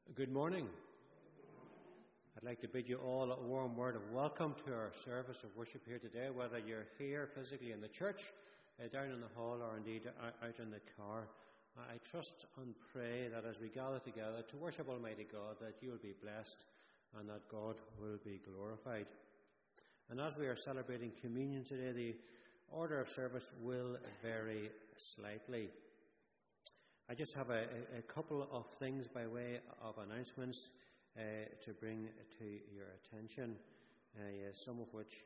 Good morning. I'd like to bid you all a warm word of welcome to our service of worship here today, whether you're here physically in the church, down in the hall, or indeed out in the car. I trust and pray that as we gather together to worship Almighty God, that you will be blessed and that God will be glorified. And as we are celebrating communion today, the order of service will vary slightly. I just have a couple of things by way of announcements to bring to your attention, some of which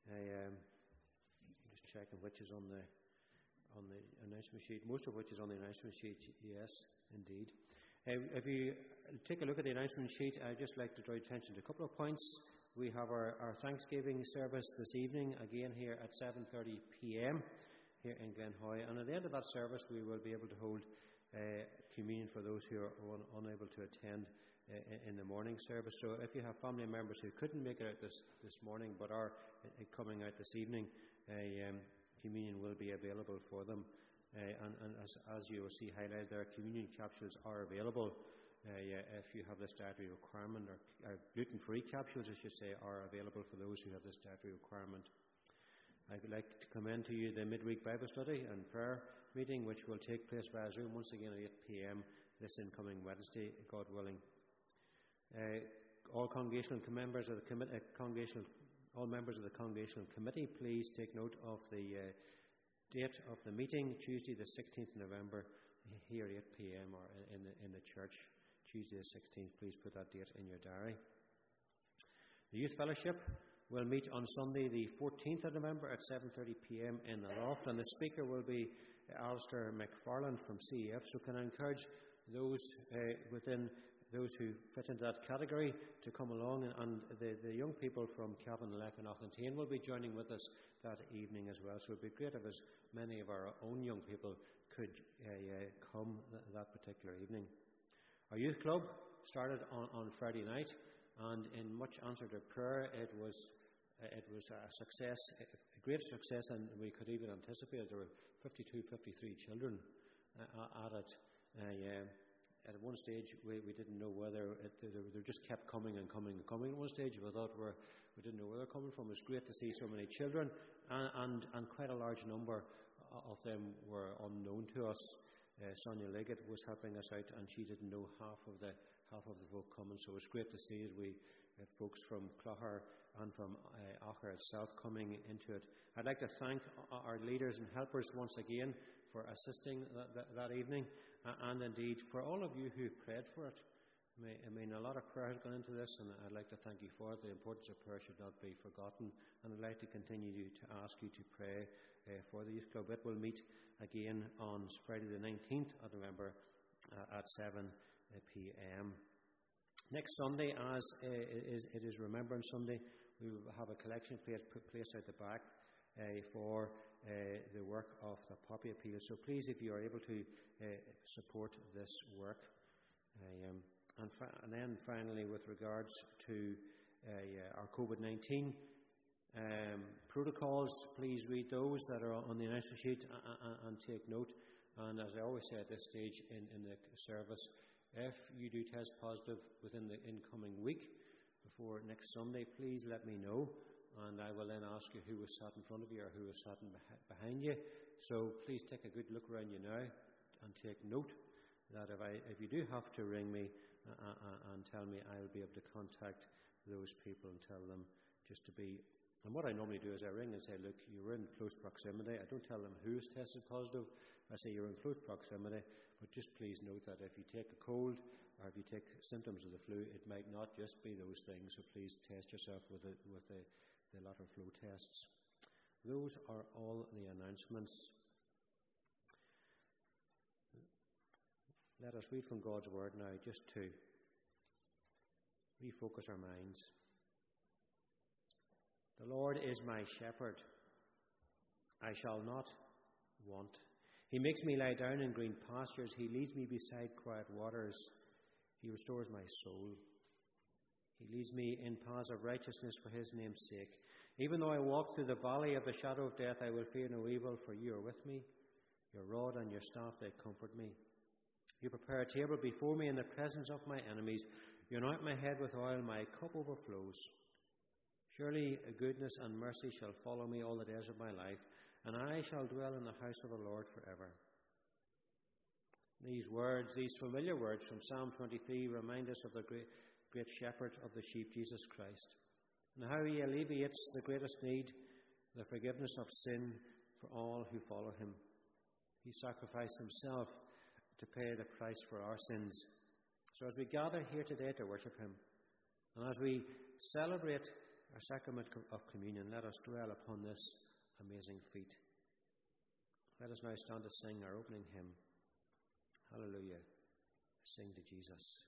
just checking which is on the announcement sheet. Most of which is on the announcement sheet. Yes, indeed. If you take a look at the announcement sheet, I'd just like to draw attention to a couple of points. We have our Thanksgiving service this evening, again here at 7:30 p.m. here in Glenhoy, and at the end of that service we will be able to hold communion for those who are unable to attend in the morning service. So if you have family members who couldn't make it out this morning but are coming out this evening, communion will be available for them. And as you will see highlighted there, communion capsules are available. If you have this dietary requirement, or gluten-free capsules, I should say, are available for those who have this dietary requirement. I would like to commend to you the midweek Bible study and prayer meeting, which will take place via Zoom once again at 8 p.m. this incoming Wednesday, God willing. All members of the congregational committee, please take note of the date of the meeting, Tuesday the 16th of November, here at 8 p.m. or in the church. Tuesday the 16th, please put that date in your diary. The Youth Fellowship will meet on Sunday the 14th of November at 7:30 p.m. in the loft, and the speaker will be Alistair McFarland from CEF. So can I encourage those within those who fit into that category to come along, and the young people from Cavanlech and Auchinteen will be joining with us that evening as well. So it would be great if as many of our own young people could come that particular evening. Our youth club started on Friday night, and in much answer to prayer, it was a success, a great success, and we could even anticipate there were 53 children at it. At one stage, we didn't know whether they just kept coming and coming and coming. At one stage, we thought we didn't know where they're coming from. It was great to see so many children, and quite a large number of them were unknown to us. Sonia Liggett was helping us out, and she didn't know half of the folk coming. So it was great to see as we folks from Clogher and from Aucher itself coming into it. I'd like to thank our leaders and helpers once again for assisting that evening, and indeed for all of you who prayed for it. I mean, a lot of prayer has gone into this, and I'd like to thank you for it. The importance of prayer should not be forgotten, and I'd like to continue to ask you to pray for the Youth Club. It will meet again on Friday the 19th of November at 7 p.m. Next Sunday, as it is Remembrance Sunday, we will have a collection plate put place out the back for the work of the Poppy Appeal. So please, if you are able to support this work. And then finally, with regards to our COVID-19 protocols, please read those that are on the announcement sheet and take note. And as I always say at this stage in the service, if you do test positive within the incoming week before next Sunday, please let me know, and I will then ask you who was sat in front of you or who was sat behind you. So please take a good look around you now and take note that if you do have to ring me and tell me, I will be able to contact those people and tell them just to be. And what I normally do is I ring and say, look, you're in close proximity. I don't tell them who's tested positive. I say you're in close proximity, but just please note that if you take a cold or if you take symptoms of the flu, it might not just be those things. So please test yourself with the lateral flow tests. Those are all the announcements. Let us read from God's Word now, just to refocus our minds. The Lord is my shepherd. I shall not want. He makes me lie down in green pastures. He leads me beside quiet waters. He restores my soul. He leads me in paths of righteousness for his name's sake. Even though I walk through the valley of the shadow of death, I will fear no evil, for you are with me. Your rod and your staff, they comfort me. You prepare a table before me in the presence of my enemies. You anoint my head with oil, my cup overflows. Surely goodness and mercy shall follow me all the days of my life, and I shall dwell in the house of the Lord forever. These words, these familiar words from Psalm 23, remind us of the great shepherd of the sheep, Jesus Christ, and how he alleviates the greatest need, the forgiveness of sin for all who follow him. He sacrificed himself to pay the price for our sins. So as we gather here today to worship him, and as we celebrate our sacrament of communion, let us dwell upon this amazing feat. Let us now stand to sing our opening hymn. Hallelujah. Sing to Jesus.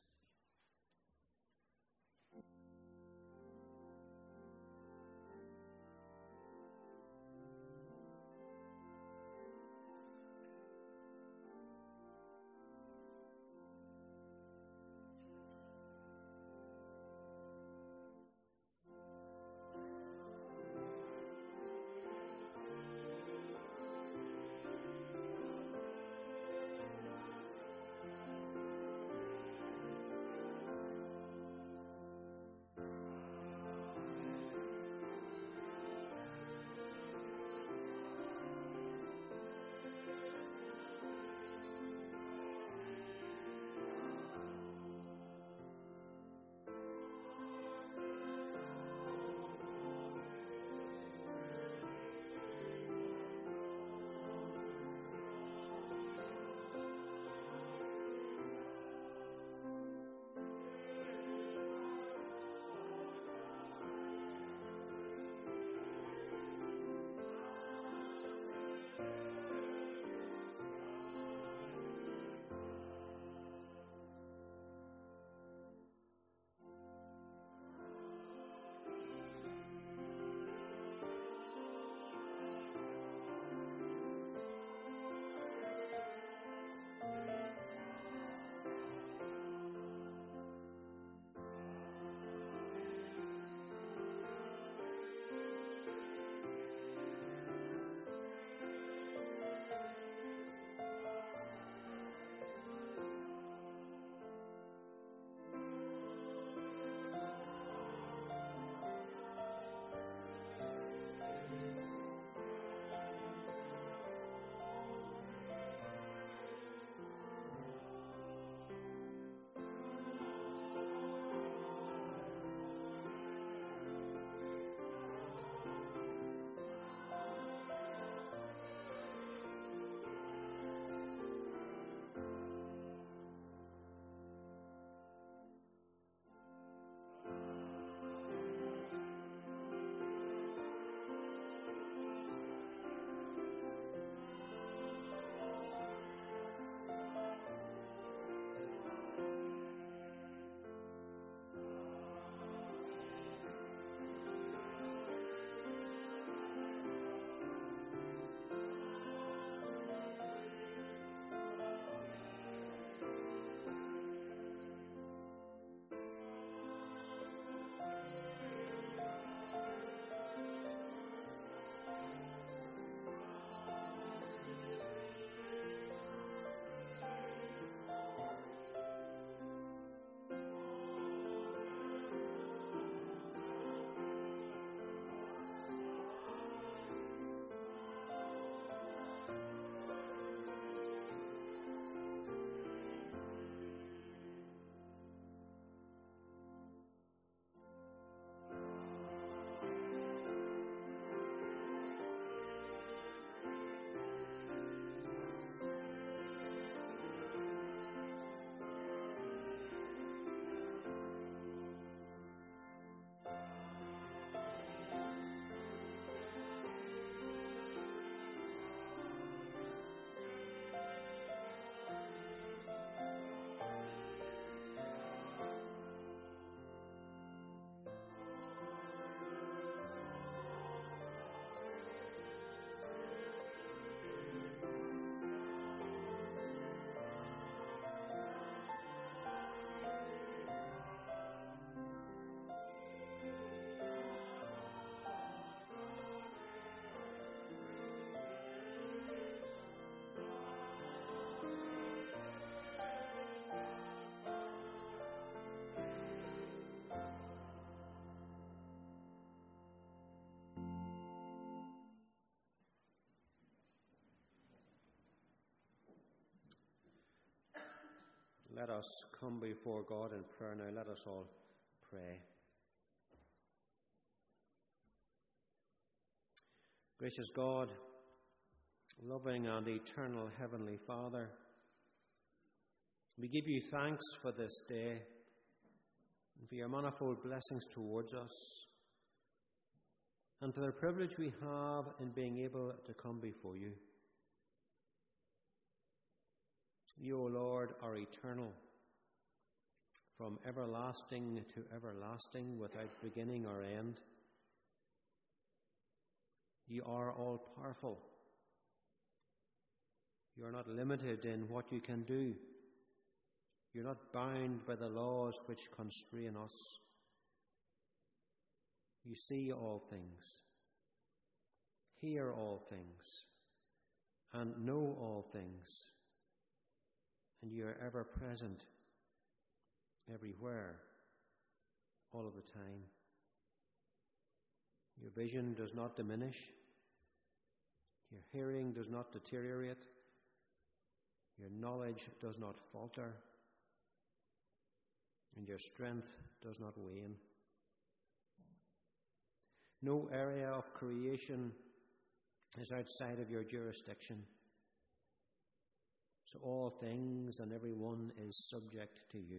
Let us come before God in prayer now. Let us all pray. Gracious God, loving and eternal Heavenly Father, we give you thanks for this day and for your manifold blessings towards us, and for the privilege we have in being able to come before you. You, O Lord, are eternal, from everlasting to everlasting, without beginning or end. You are all-powerful. You are not limited in what you can do. You're not bound by the laws which constrain us. You see all things, hear all things, and know all things. And you are ever present, everywhere, all of the time. Your vision does not diminish. Your hearing does not deteriorate. Your knowledge does not falter. And your strength does not wane. No area of creation is outside of your jurisdiction. So all things and everyone is subject to you.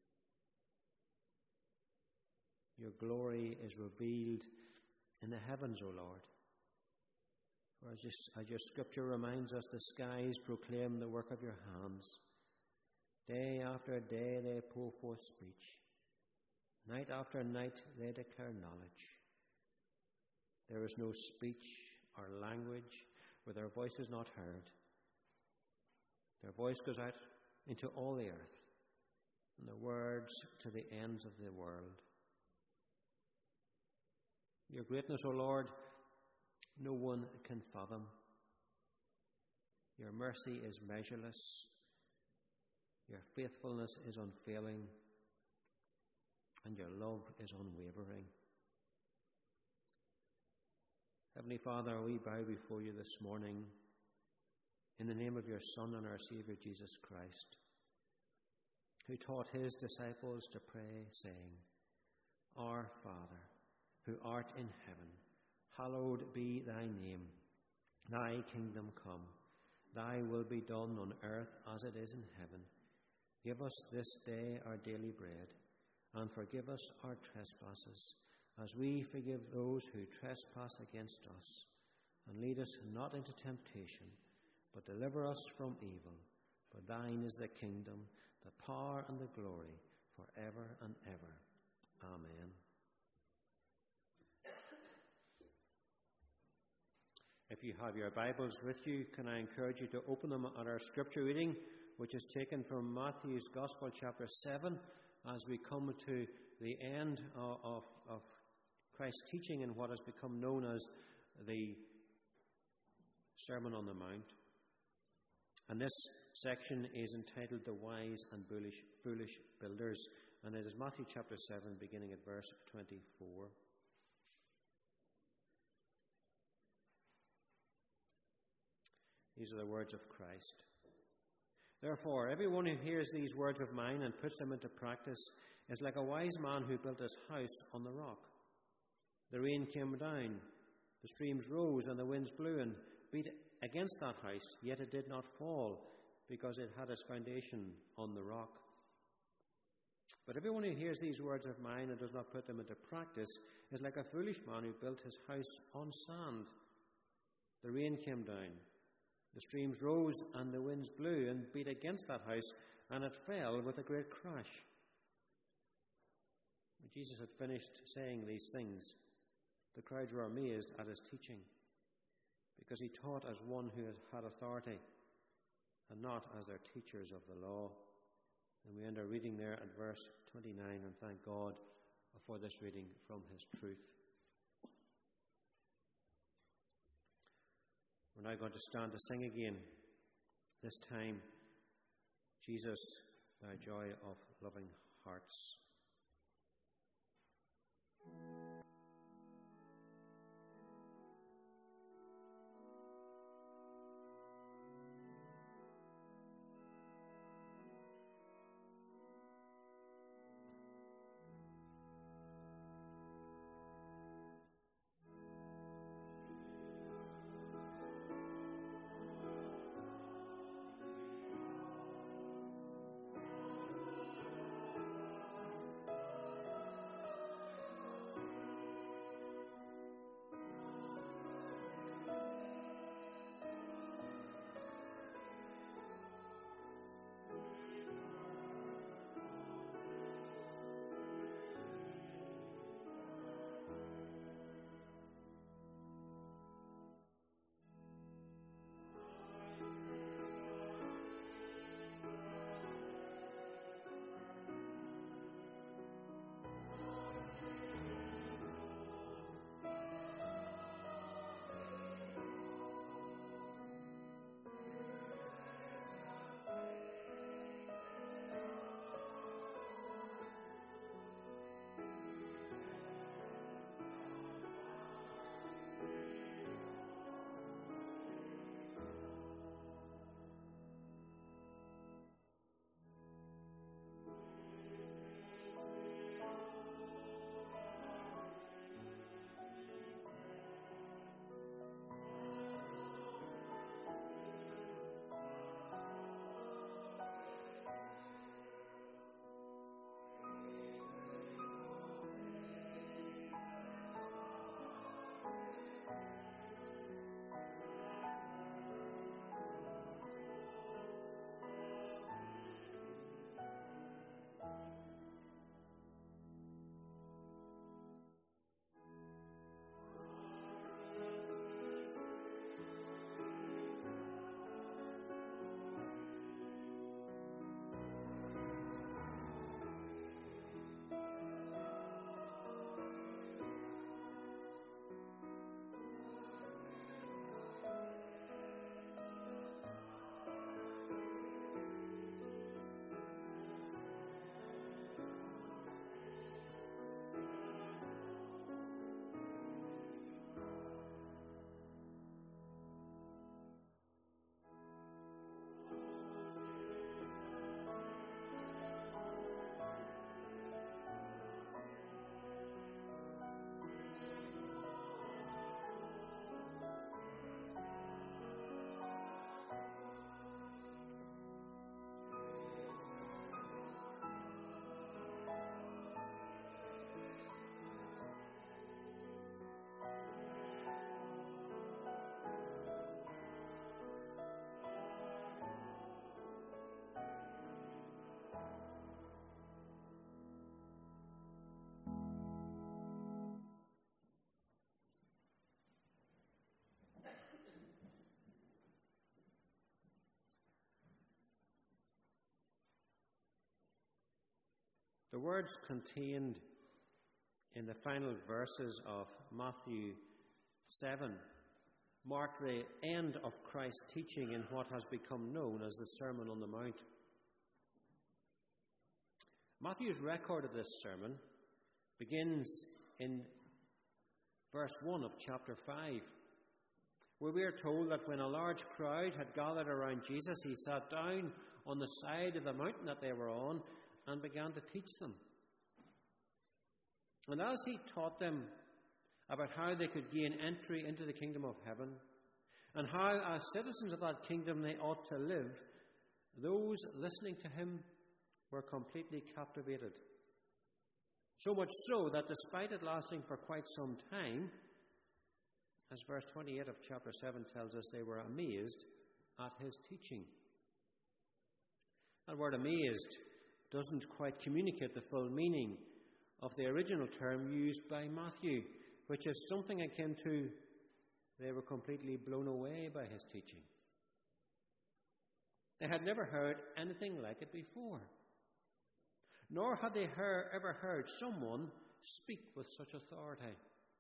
Your glory is revealed in the heavens, O Lord. For as your scripture reminds us, the skies proclaim the work of your hands. Day after day they pour forth speech. Night after night they declare knowledge. There is no speech or language where their voice is not heard. Their voice goes out into all the earth, and their words to the ends of the world. Your greatness, O Lord, no one can fathom. Your mercy is measureless. Your faithfulness is unfailing. And your love is unwavering. Heavenly Father, we bow before you this morning in the name of your Son and our Saviour, Jesus Christ, who taught his disciples to pray, saying, Our Father, who art in heaven, hallowed be thy name. Thy kingdom come. Thy will be done on earth as it is in heaven. Give us this day our daily bread, and forgive us our trespasses, as we forgive those who trespass against us. And lead us not into temptation, but deliver us from evil. For thine is the kingdom, the power, and the glory, forever and ever. Amen. If you have your Bibles with you, can I encourage you to open them at our scripture reading, which is taken from Matthew's Gospel, chapter 7, as we come to the end of Christ's teaching in what has become known as the Sermon on the Mount. And this section is entitled The Wise and Foolish Builders, and it is Matthew chapter 7, beginning at verse 24. These are the words of Christ. Therefore, everyone who hears these words of mine and puts them into practice is like a wise man who built his house on the rock. The rain came down, the streams rose, and the winds blew and beat against that house, yet it did not fall, because it had its foundation on the rock. But everyone who hears these words of mine and does not put them into practice is like a foolish man who built his house on sand. The rain came down, the streams rose, and the winds blew and beat against that house, and it fell with a great crash. When Jesus had finished saying these things, the crowds were amazed at his teaching, because he taught as one who had authority, and not as their teachers of the law. And we end our reading there at verse 29, and thank God for this reading from his truth. We're now going to stand to sing again, this time, Jesus, Thy Joy of Loving Hearts. The words contained in the final verses of Matthew 7 mark the end of Christ's teaching in what has become known as the Sermon on the Mount. Matthew's record of this sermon begins in verse 1 of chapter 5, where we are told that when a large crowd had gathered around Jesus, he sat down on the side of the mountain that they were on and began to teach them. And as he taught them about how they could gain entry into the kingdom of heaven and how as citizens of that kingdom they ought to live, those listening to him were completely captivated. So much so that despite it lasting for quite some time, as verse 28 of chapter 7 tells us, they were amazed at his teaching. That word amazed doesn't quite communicate the full meaning of the original term used by Matthew, which is something akin to they were completely blown away by his teaching. They had never heard anything like it before, nor had they ever heard someone speak with such authority.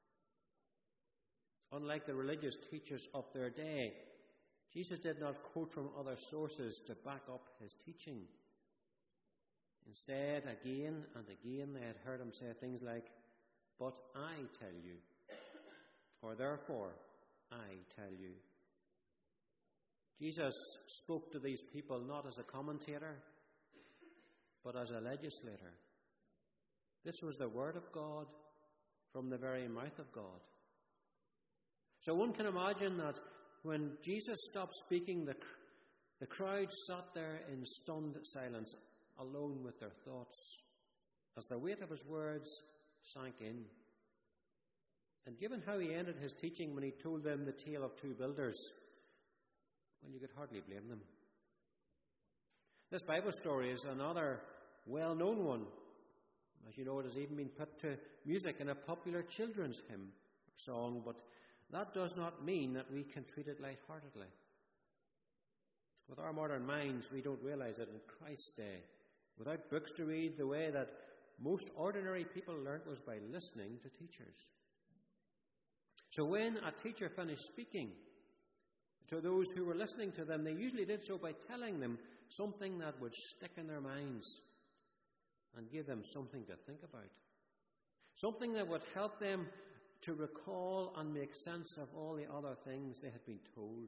Unlike the religious teachers of their day, Jesus did not quote from other sources to back up his teaching. Instead, again and again, they had heard him say things like, "But I tell you," or "Therefore I tell you." Jesus spoke to these people not as a commentator, but as a legislator. This was the word of God from the very mouth of God. So one can imagine that when Jesus stopped speaking, the crowd sat there in stunned silence, alone with their thoughts, as the weight of his words sank in. And given how he ended his teaching when he told them the tale of two builders, well, you could hardly blame them. This Bible story is another well-known one. As you know, it has even been put to music in a popular children's hymn or song, but that does not mean that we can treat it lightheartedly. With our modern minds, we don't realize that in Christ's day, without books to read, the way that most ordinary people learnt was by listening to teachers. So when a teacher finished speaking to those who were listening to them, they usually did so by telling them something that would stick in their minds and give them something to think about. Something that would help them to recall and make sense of all the other things they had been told.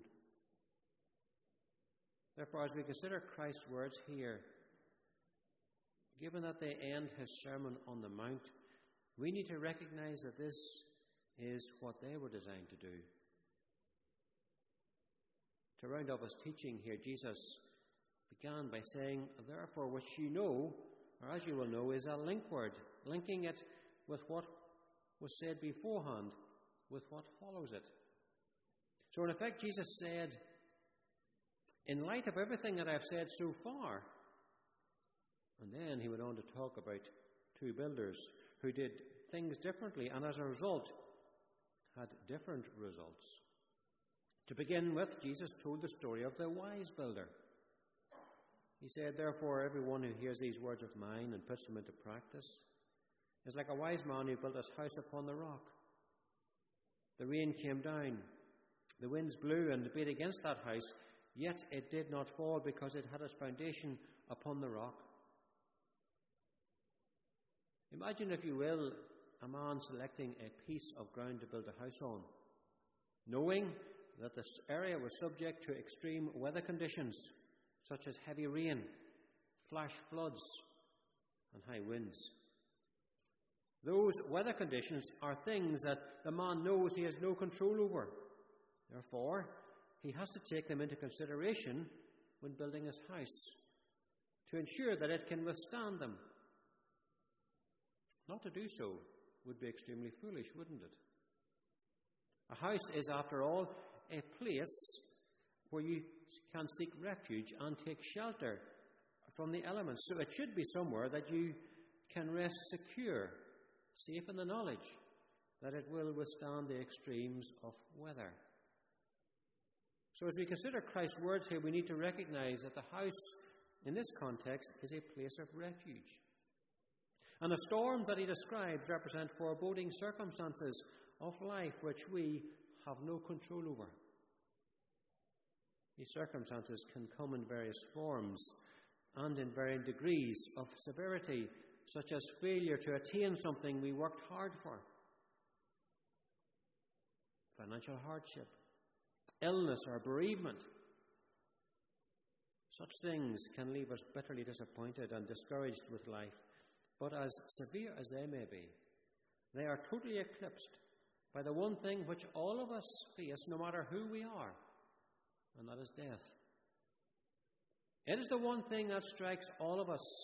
Therefore, as we consider Christ's words here, given that they end his Sermon on the Mount, we need to recognize that this is what they were designed to do. To round up his teaching here, Jesus began by saying, "Therefore," which you know, or as you will know, is a link word, linking it with what was said beforehand, with what follows it. So in effect, Jesus said, in light of everything that I've said so far, and then he went on to talk about two builders who did things differently and as a result had different results. To begin with, Jesus told the story of the wise builder. He said, "Therefore, everyone who hears these words of mine and puts them into practice is like a wise man who built his house upon the rock. The rain came down, the winds blew and beat against that house, yet it did not fall because it had its foundation upon the rock." Imagine, if you will, a man selecting a piece of ground to build a house on, knowing that this area was subject to extreme weather conditions, such as heavy rain, flash floods, and high winds. Those weather conditions are things that the man knows he has no control over. Therefore, he has to take them into consideration when building his house to ensure that it can withstand them. Not to do so would be extremely foolish, wouldn't it? A house is, after all, a place where you can seek refuge and take shelter from the elements. So it should be somewhere that you can rest secure, safe in the knowledge that it will withstand the extremes of weather. So as we consider Christ's words here, we need to recognize that the house in this context is a place of refuge. And the storms that he describes represent foreboding circumstances of life which we have no control over. These circumstances can come in various forms and in varying degrees of severity, such as failure to attain something we worked hard for, financial hardship, illness or bereavement. Such things can leave us bitterly disappointed and discouraged with life, but as severe as they may be, they are totally eclipsed by the one thing which all of us face, no matter who we are, and that is death. It is the one thing that strikes all of us.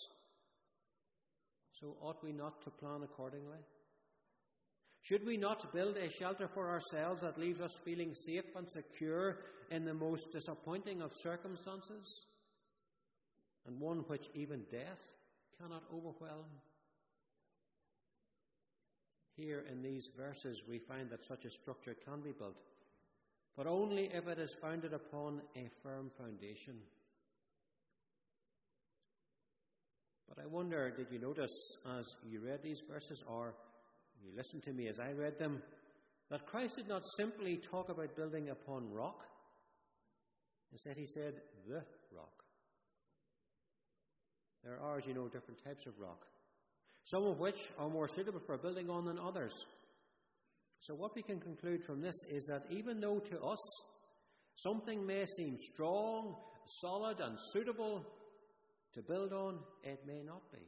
So ought we not to plan accordingly? Should we not build a shelter for ourselves that leaves us feeling safe and secure in the most disappointing of circumstances, and one which even death cannot overwhelm? Here in these verses we find that such a structure can be built, but only if it is founded upon a firm foundation. But I wonder, did you notice as you read these verses, or you listened to me as I read them, that Christ did not simply talk about building upon rock? Instead he said, the rock. There are, as you know, different types of rock, some of which are more suitable for building on than others. So what we can conclude from this is that even though to us something may seem strong, solid and suitable to build on, it may not be.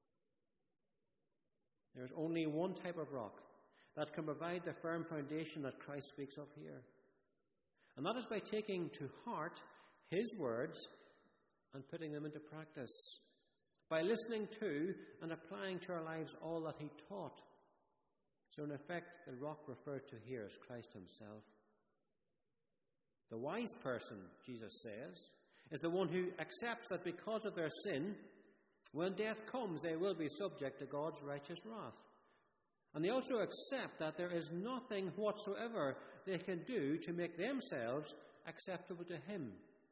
There is only one type of rock that can provide the firm foundation that Christ speaks of here. And that is by taking to heart his words and putting them into practice, by listening to and applying to our lives all that he taught. So in effect, the rock referred to here is Christ himself. The wise person, Jesus says, is the one who accepts that because of their sin, when death comes, they will be subject to God's righteous wrath. And they also accept that there is nothing whatsoever they can do to make themselves acceptable to him.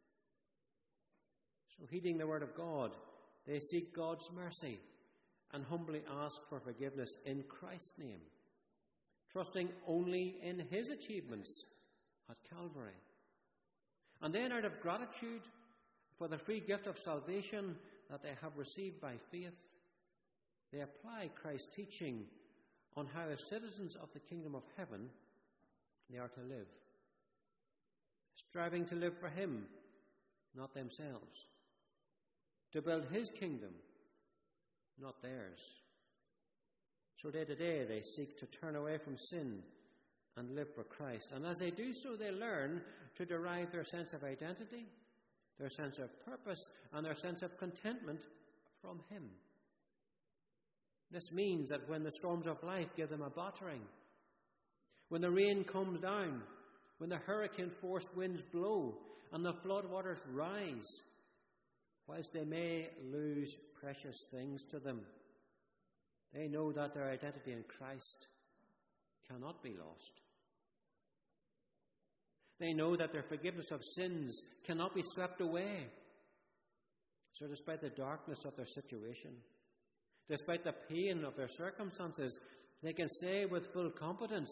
So heeding the word of God, they seek God's mercy and humbly ask for forgiveness in Christ's name, trusting only in his achievements at Calvary. And then out of gratitude for the free gift of salvation that they have received by faith, they apply Christ's teaching on how, as citizens of the kingdom of heaven, they are to live, striving to live for him, not themselves, to build his kingdom, not theirs. So day to day they seek to turn away from sin and live for Christ. And as they do so, they learn to derive their sense of identity, their sense of purpose, and their sense of contentment from him. This means that when the storms of life give them a battering, when the rain comes down, when the hurricane-force winds blow and the floodwaters rise, whilst they may lose precious things to them, they know that their identity in Christ cannot be lost. They know that their forgiveness of sins cannot be swept away. So despite the darkness of their situation, despite the pain of their circumstances, they can say with full confidence,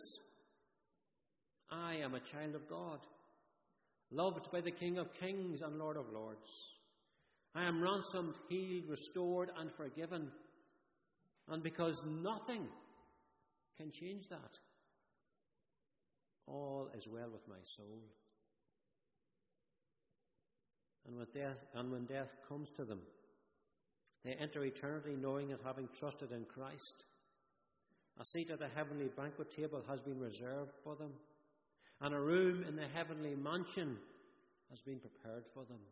I am a child of God, loved by the King of Kings and Lord of Lords. I am ransomed, healed, restored, and forgiven. And because nothing can change that, all is well with my soul. And when death comes to them, they enter eternity knowing and having trusted in Christ. A seat at the heavenly banquet table has been reserved for them, and a room in the heavenly mansion has been prepared for them.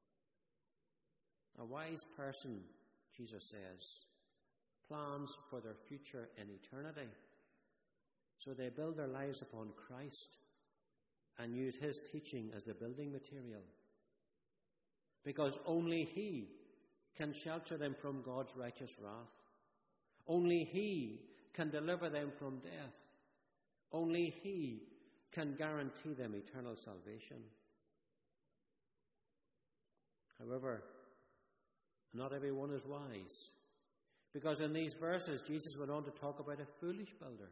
A wise person, Jesus says, plans for their future in eternity. So they build their lives upon Christ and use his teaching as the building material, because only he can shelter them from God's righteous wrath. Only he can deliver them from death. Only he can guarantee them eternal salvation. However, not everyone is wise, Because in these verses, Jesus went on to talk about a foolish builder.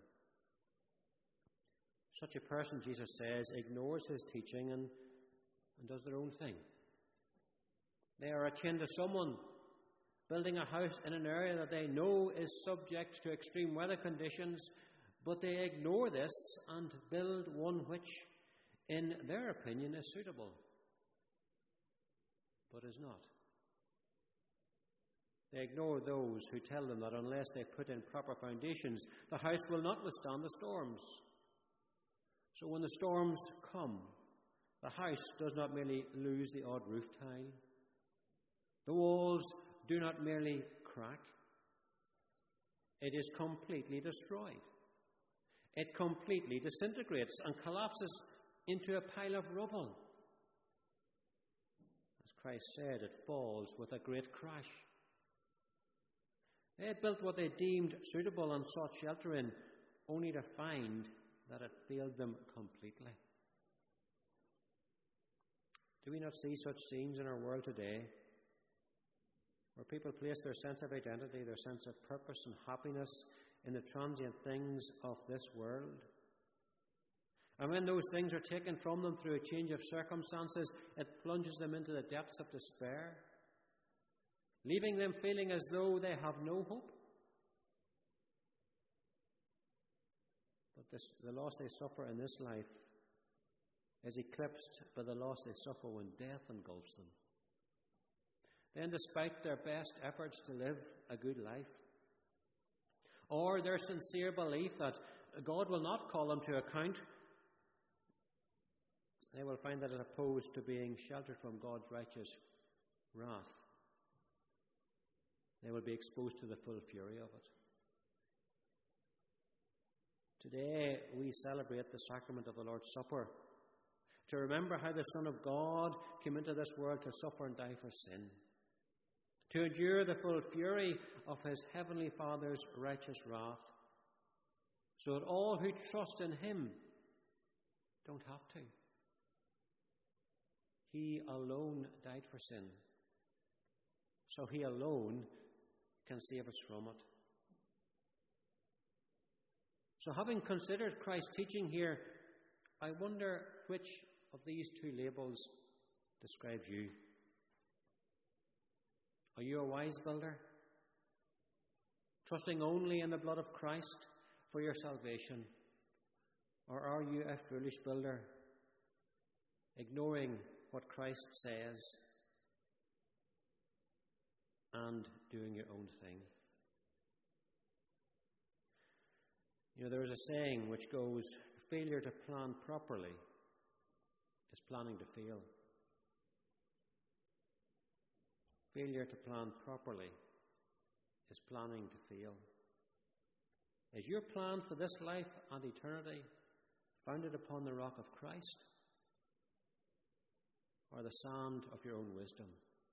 Such a person, Jesus says, ignores his teaching and does their own thing. They are akin to someone building a house in an area that they know is subject to extreme weather conditions, but they ignore this and build one which, in their opinion, is suitable, but is not. They ignore those who tell them that unless they put in proper foundations, the house will not withstand the storms. So when the storms come, the house does not merely lose the odd roof tile. The walls do not merely crack. It is completely destroyed. It completely disintegrates and collapses into a pile of rubble. As Christ said, it falls with a great crash. They had built what they deemed suitable and sought shelter in, only to find that it failed them completely. Do we not see such scenes in our world today, where people place their sense of identity, their sense of purpose and happiness in the transient things of this world? And when those things are taken from them through a change of circumstances, it plunges them into the depths of despair, leaving them feeling as though they have no hope. But the loss they suffer in this life is eclipsed by the loss they suffer when death engulfs them. Then, despite their best efforts to live a good life, or their sincere belief that God will not call them to account, they will find that as opposed to being sheltered from God's righteous wrath, they will be exposed to the full fury of it. Today we celebrate the sacrament of the Lord's Supper to remember how the Son of God came into this world to suffer and die for sin, to endure the full fury of his heavenly Father's righteous wrath, so that all who trust in him don't have to. He alone died for sin, so he alone can save us from it. So, having considered Christ's teaching here, I wonder which of these two labels describes you. Are you a wise builder, trusting only in the blood of Christ for your salvation? Or are you a foolish builder, ignoring what Christ says and doing your own thing? You know, there is a saying which goes, failure to plan properly is planning to fail. Failure to plan properly is planning to fail. Is your plan for this life and eternity founded upon the rock of Christ, or the sand of your own wisdom?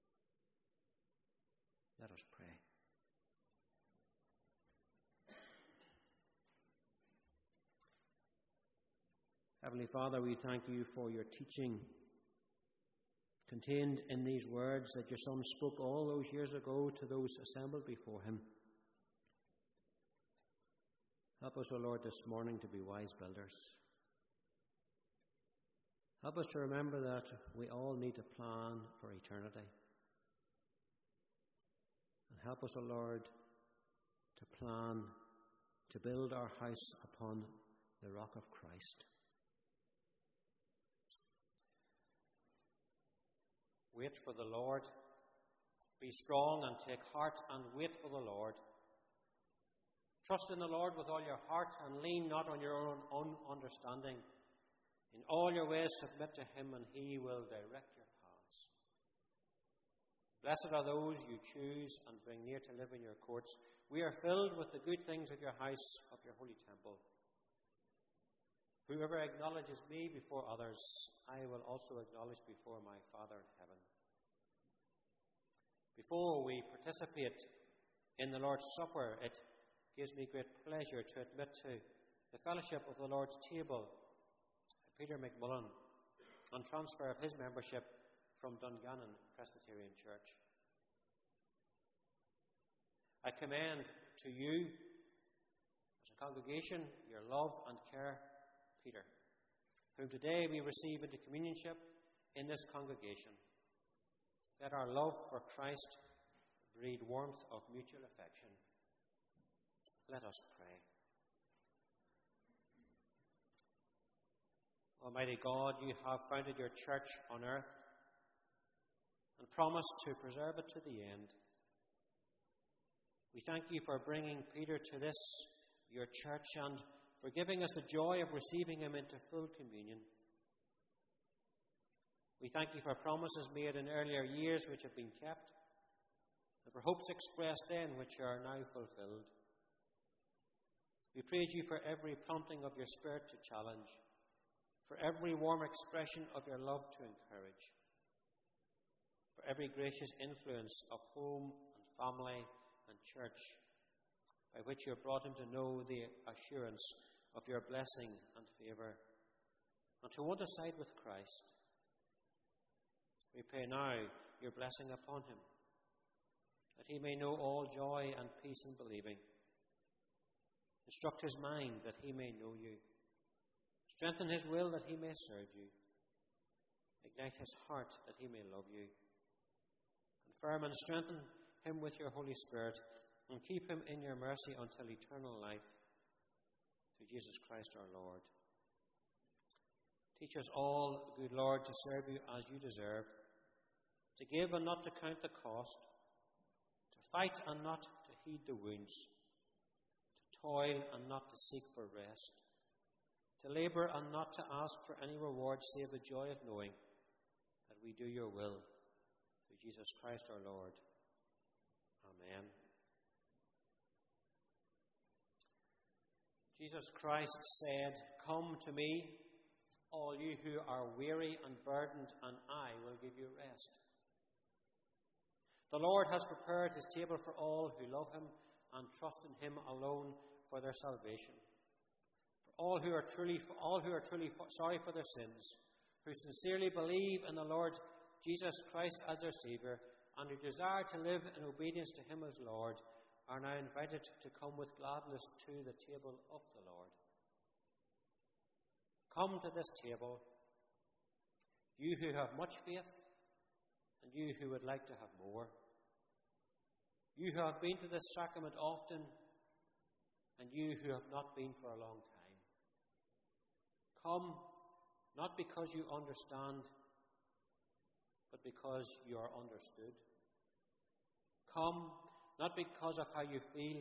Let us pray. Heavenly Father, we thank you for your teaching contained in these words that your Son spoke all those years ago to those assembled before him. Help us, O Lord, this morning to be wise builders. Help us to remember that we all need to plan for eternity. And help us, O Lord, to plan to build our house upon the rock of Christ. Wait for the Lord. Be strong and take heart and wait for the Lord. Trust in the Lord with all your heart and lean not on your own understanding. In all your ways submit to him and he will direct your paths. Blessed are those you choose and bring near to live in your courts. We are filled with the good things of your house, of your holy temple. Whoever acknowledges me before others, I will also acknowledge before my Father in heaven. Before we participate in the Lord's Supper, it gives me great pleasure to admit to the fellowship of the Lord's table Peter McMullen on transfer of his membership from Dungannon Presbyterian Church. I commend to you, as a congregation, your love and care, Peter, whom today we receive into communionship in this congregation. Let our love for Christ breed warmth of mutual affection. Let us pray. Almighty God, you have founded your church on earth and promised to preserve it to the end. We thank you for bringing Peter to this, your church, and for giving us the joy of receiving him into full communion. We thank you for promises made in earlier years which have been kept, and for hopes expressed then which are now fulfilled. We praise you for every prompting of your Spirit to challenge, for every warm expression of your love to encourage, for every gracious influence of home and family and church, by which you have brought him to know the assurance of your blessing and favour, and to want to side with Christ. We pray now your blessing upon him, that he may know all joy and peace in believing. Instruct his mind that he may know you. Strengthen his will that he may serve you. Ignite his heart that he may love you. Confirm and strengthen him with your Holy Spirit, and keep him in your mercy until eternal life, through Jesus Christ our Lord. Teach us all, good Lord, to serve you as you deserve, to give and not to count the cost, to fight and not to heed the wounds, to toil and not to seek for rest, to labour and not to ask for any reward save the joy of knowing that we do your will, through Jesus Christ our Lord. Amen. Jesus Christ said, "Come to me, all you who are weary and burdened, and I will give you rest." The Lord has prepared his table for all who love him and trust in him alone for their salvation. For all who are truly sorry for their sins, who sincerely believe in the Lord Jesus Christ as their Saviour, and who desire to live in obedience to him as Lord, are now invited to come with gladness to the table of the Lord. Come to this table, you who have much faith, and you who would like to have more. You who have been to this sacrament often, and you who have not been for a long time. Come, not because you understand, but because you are understood. Come, not because of how you feel,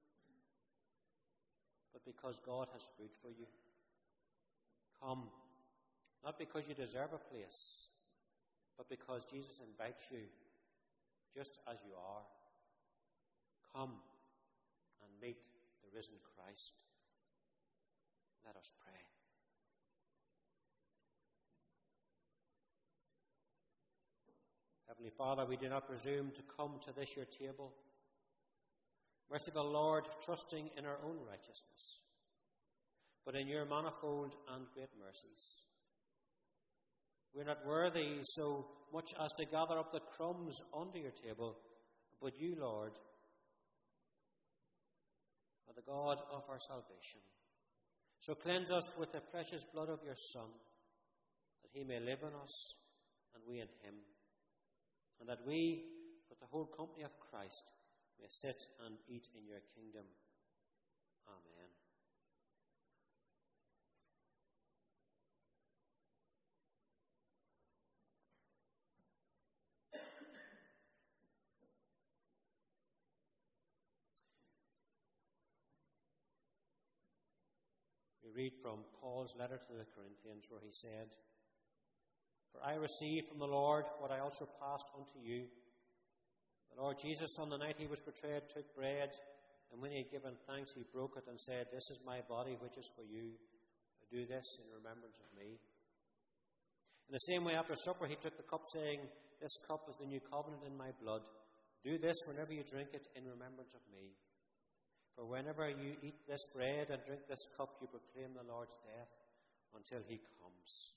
but because God has food for you. Come, not because you deserve a place, but because Jesus invites you just as you are. Come and meet the risen Christ. Let us pray. Heavenly Father, we do not presume to come to this your table, merciful Lord, trusting in our own righteousness, but in your manifold and great mercies. We are not worthy so much as to gather up the crumbs onto your table, but you, Lord, are the God of our salvation. So cleanse us with the precious blood of your Son, that he may live in us and we in him, and that we, with the whole company of Christ, may sit and eat in your kingdom. Amen. We read from Paul's letter to the Corinthians, where he said, "For I received from the Lord what I also passed unto you. The Lord Jesus, on the night he was betrayed, took bread, and when he had given thanks, he broke it and said, 'This is my body, which is for you. Do this in remembrance of me.' In the same way, after supper, he took the cup, saying, 'This cup is the new covenant in my blood. Do this whenever you drink it in remembrance of me. For whenever you eat this bread and drink this cup, you proclaim the Lord's death until he comes.'"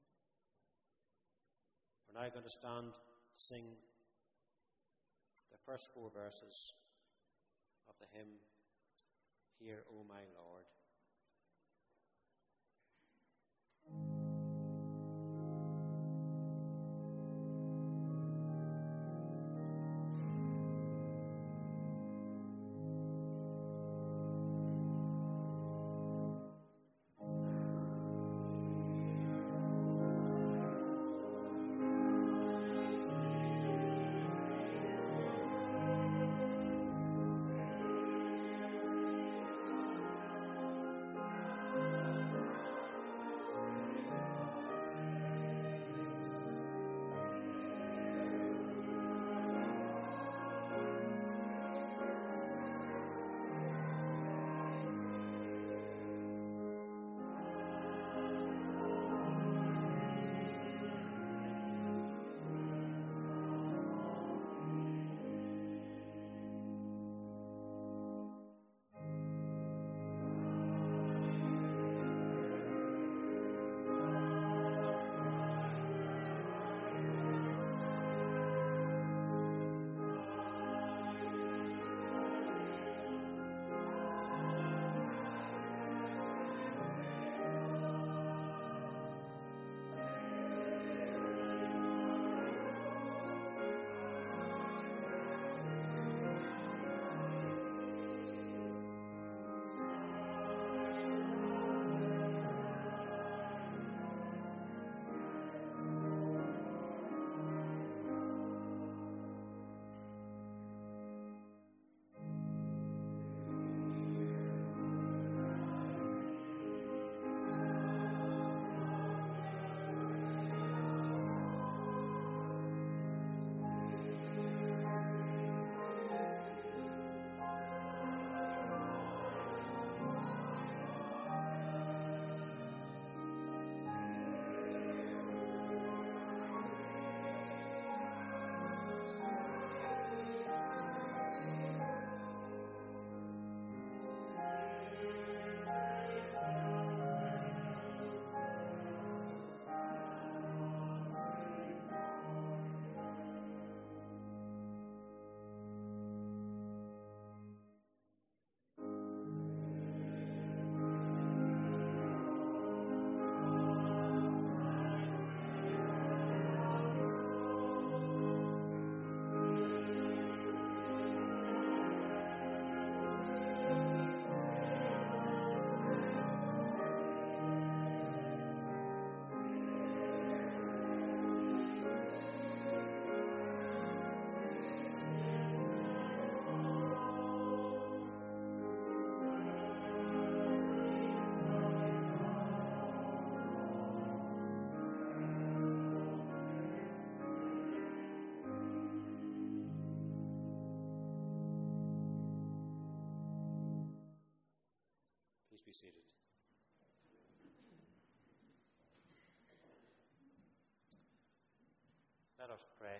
We're now going to stand to sing the first 4 verses of the hymn, Hear, O my Lord. Be seated. Let us pray.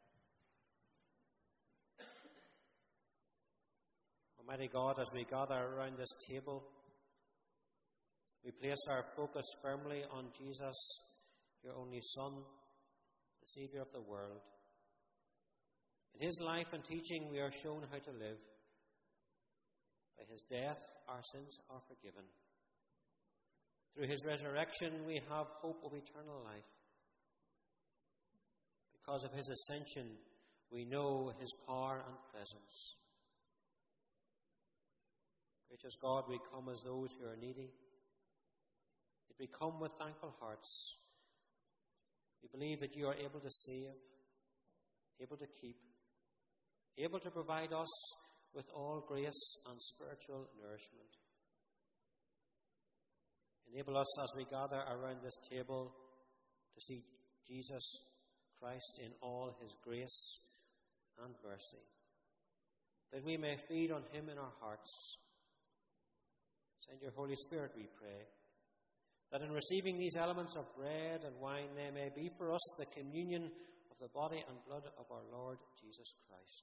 Almighty God, as we gather around this table, we place our focus firmly on Jesus, your only Son, the Saviour of the world. In his life and teaching we are shown how to live. By his death, our sins are forgiven. Through his resurrection, we have hope of eternal life. Because of his ascension, we know his power and presence. Gracious God, we come as those who are needy. Yet we come with thankful hearts. We believe that you are able to save, able to keep, able to provide us with all grace and spiritual nourishment. Enable us as we gather around this table to see Jesus Christ in all his grace and mercy, that we may feed on him in our hearts. Send your Holy Spirit, we pray, that in receiving these elements of bread and wine, they may be for us the communion of the body and blood of our Lord Jesus Christ.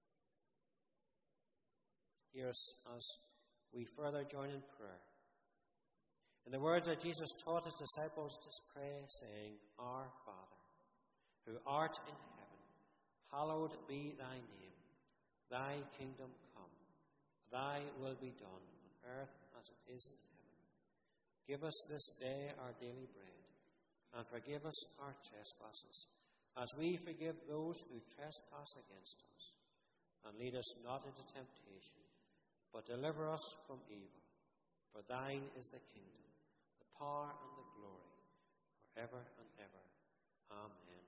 Hear us as we further join in prayer. In the words that Jesus taught his disciples to pray, saying, Our Father, who art in heaven, hallowed be thy name. Thy kingdom come. thy will be done on earth as it is in heaven. Give us this day our daily bread, and forgive us our trespasses, as we forgive those who trespass against us. And lead us not into temptation, but deliver us from evil. For thine is the kingdom, the power, and the glory, forever and ever. Amen.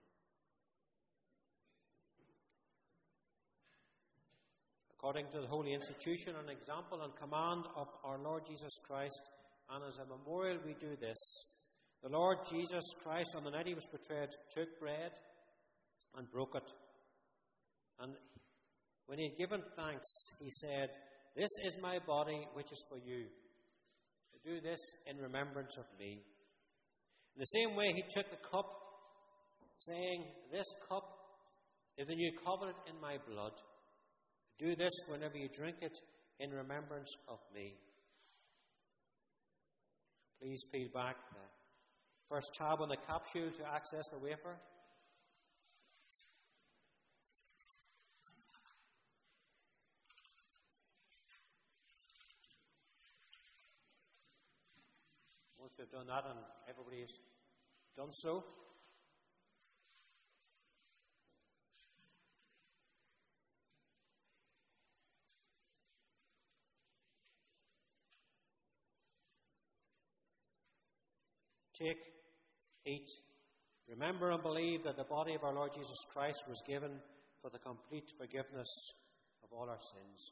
According to the holy institution and example and command of our Lord Jesus Christ, and as a memorial we do this, the Lord Jesus Christ, on the night he was betrayed, took bread and broke it. And when he had given thanks, he said, "This is my body, which is for you. Do this in remembrance of me." In the same way, he took the cup, saying, "This cup is the new covenant in my blood. Do this whenever you drink it in remembrance of me." Please peel back the first tab on the capsule to access the wafer. Once we've done that, and everybody's done so, take, eat, remember and believe that the body of our Lord Jesus Christ was given for the complete forgiveness of all our sins.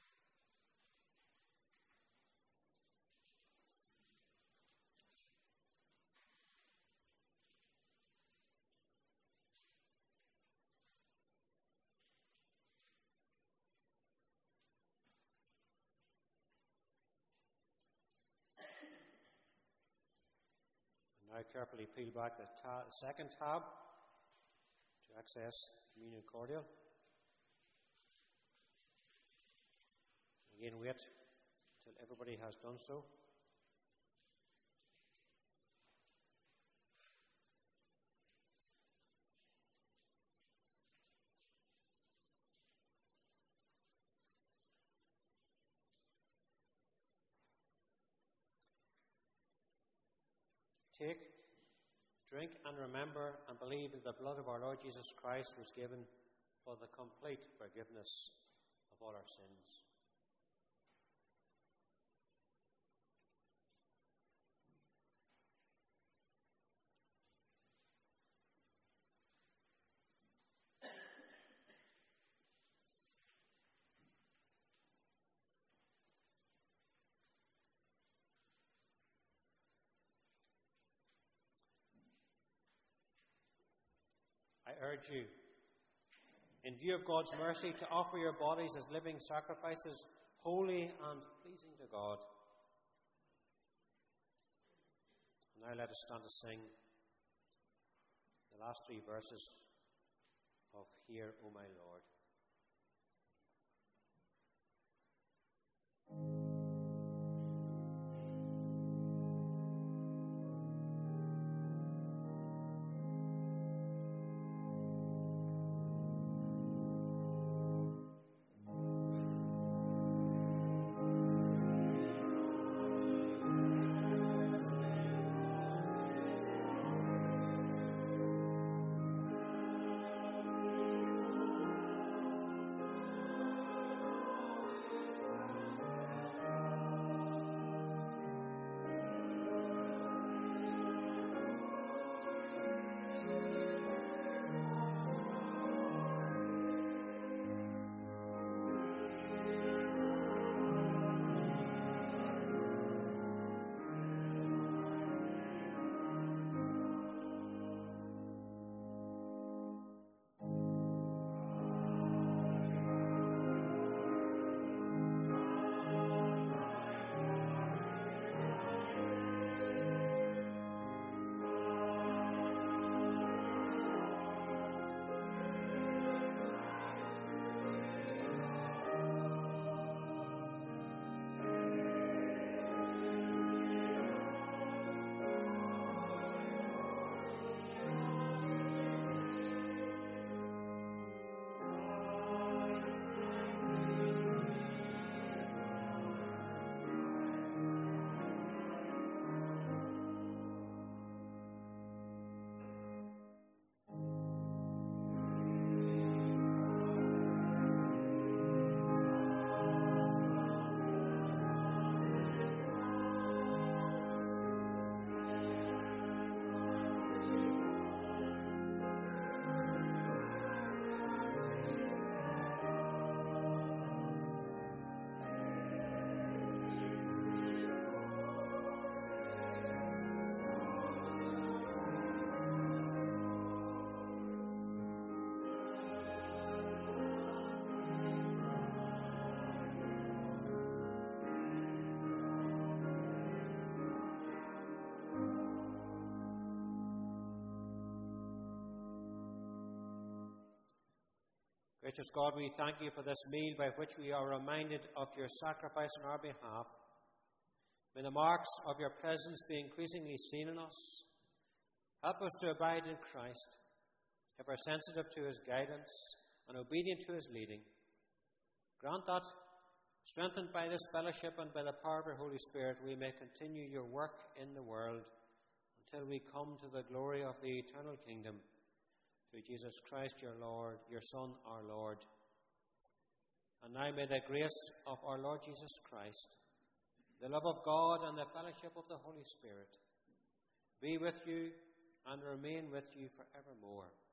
Now carefully peel back the second tab to access communion cordial. Again, wait till everybody has done so. Take, drink, and remember and believe that the blood of our Lord Jesus Christ was given for the complete forgiveness of all our sins. I urge you, in view of God's mercy, to offer your bodies as living sacrifices, holy and pleasing to God. Now let us stand to sing the last three verses of Hear, O my Lord. Gracious God, we thank you for this meal by which we are reminded of your sacrifice on our behalf. May the marks of your presence be increasingly seen in us. Help us to abide in Christ, ever sensitive to his guidance and obedient to his leading. Grant that, strengthened by this fellowship and by the power of your Holy Spirit, we may continue your work in the world until we come to the glory of the eternal kingdom. Through Jesus Christ, your Lord, your Son, our Lord. And now may the grace of our Lord Jesus Christ, the love of God, and the fellowship of the Holy Spirit be with you and remain with you forevermore.